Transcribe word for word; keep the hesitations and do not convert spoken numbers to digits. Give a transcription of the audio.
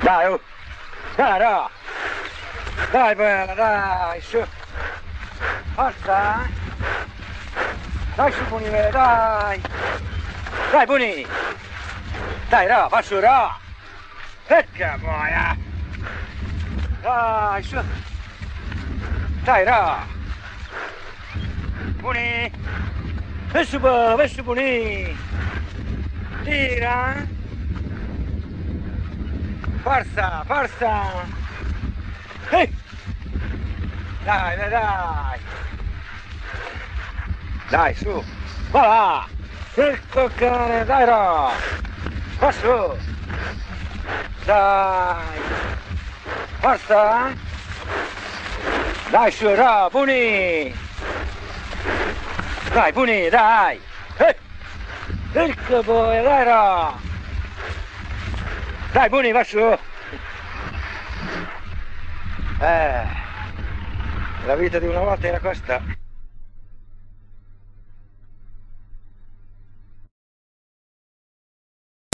Dai, oh. Dai, no. Dai, bella, dai, su. Forza. Dai, su, Bunivere, dai. Dai, Buni. Dai, no, fa su, no. Perché boia. Dai, su. Dai, no. Buni. Vai su, vai su, Buni. Tira. Forza, forza. Ehi. Dai, dai, dai. Dai, su. Va là. Per toccare, dai, no. Va su. Dai. Forza. Dai, su, no, Buni. Dai, Buni, dai. Eh. Perché poi, dai, no. Dai, Buni, va su. Eh. La vita di una volta era questa.